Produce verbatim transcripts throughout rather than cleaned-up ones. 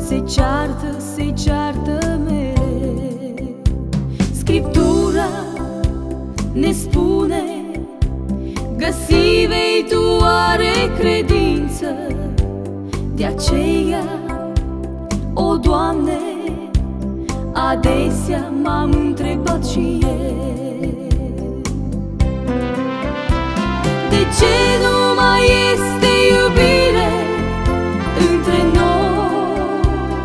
se ceartă, se ceartă mereu. Scriptura ne spune: găsi vei tu oare credință. De aceea, o Doamne, adesea m-am întrebat și eu: de ce nu mai este iubire între noi?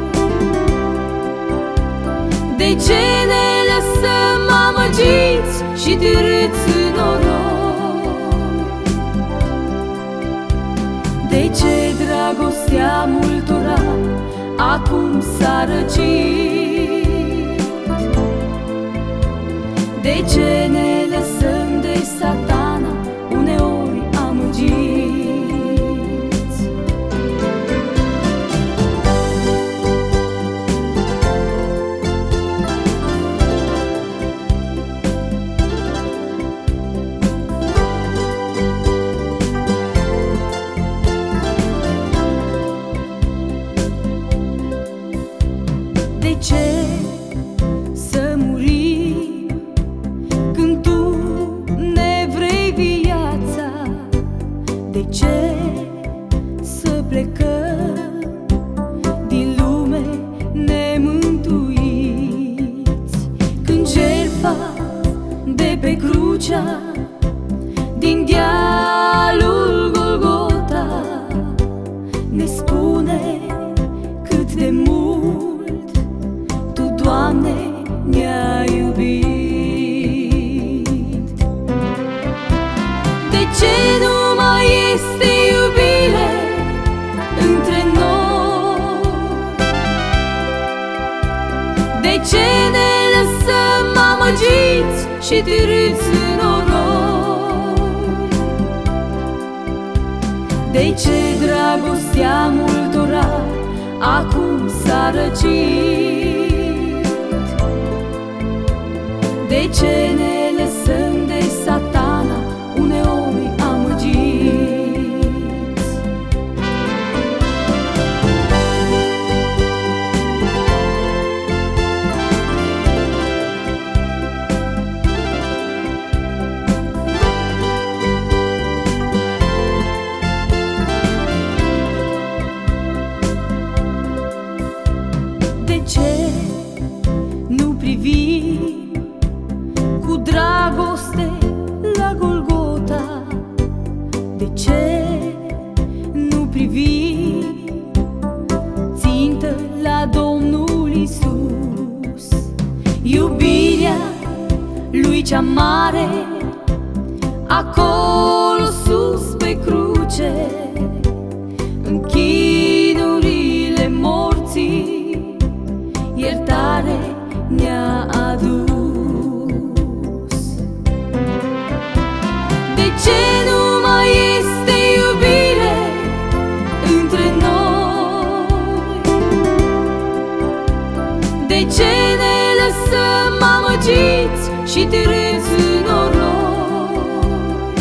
De ce ne lăsăm amăgiți și târâți în noroi? De ce dragostea multora acum s-a răcit? De ce ne lăsăm de Satana uneori amăgiți? De ce să murim când tu ne vrei viața? De ce să plecăm din lume nemântuiți când jertfa de pe crucea din dealul Golgota ne spune cât de mult Doamne ne-a iubit? De ce nu mai este iubire între noi? De ce ne lăsăm amăgiți și târâți în noroi? De ce dragostea multora acum s-a răcit? De ce ne lăsăm de Satana uneori amăgiți? De ce nu privim cu dragoste la Golgota? De ce nu privim țintă la Domnul Iisus? Iubirea Lui cea mare acolo sus pe cruce, în chinurile morții, iertare ne-a adus. De ce nu mai este iubire între noi? De ce ne lăsăm amăgiți și târâți în noroi?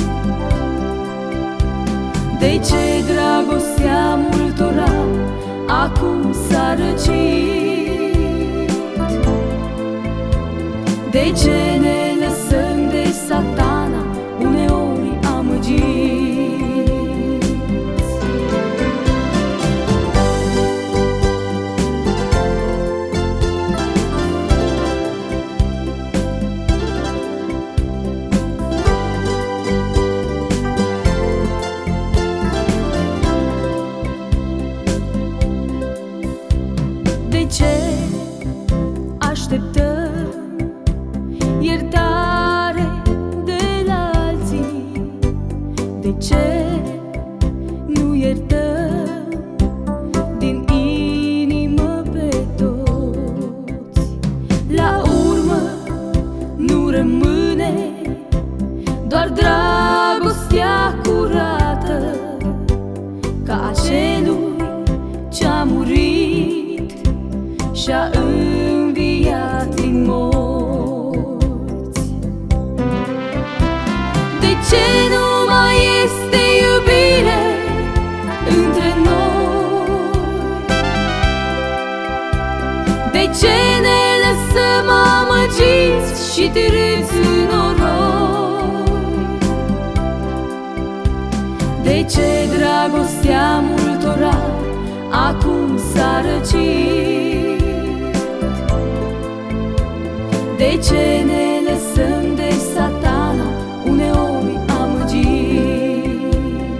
De ce dragostea multora acum s-a răcit? De ce ne lăsăm de Satana uneori amăgiți? De ce așteptăm iertare de la alții? De ce nu iertăm din inimă pe toți? La urmă nu rămâne doar dragostea curată, ca acelui ce-a murit și-a înviat din morți. De ce nu mai este iubire între noi? și târâți în noroi? De ce dragostea multora acum s-a răcit? De ce ne lăsăm de Satana uneori amăgiți?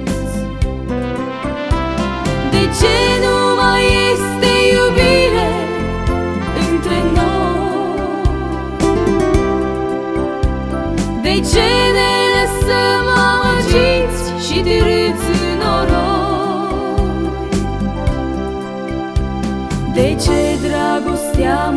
De ce nu mai este iubire între noi? De ce ne lăsăm amăgiți și târâți în noroi? De ce dragostea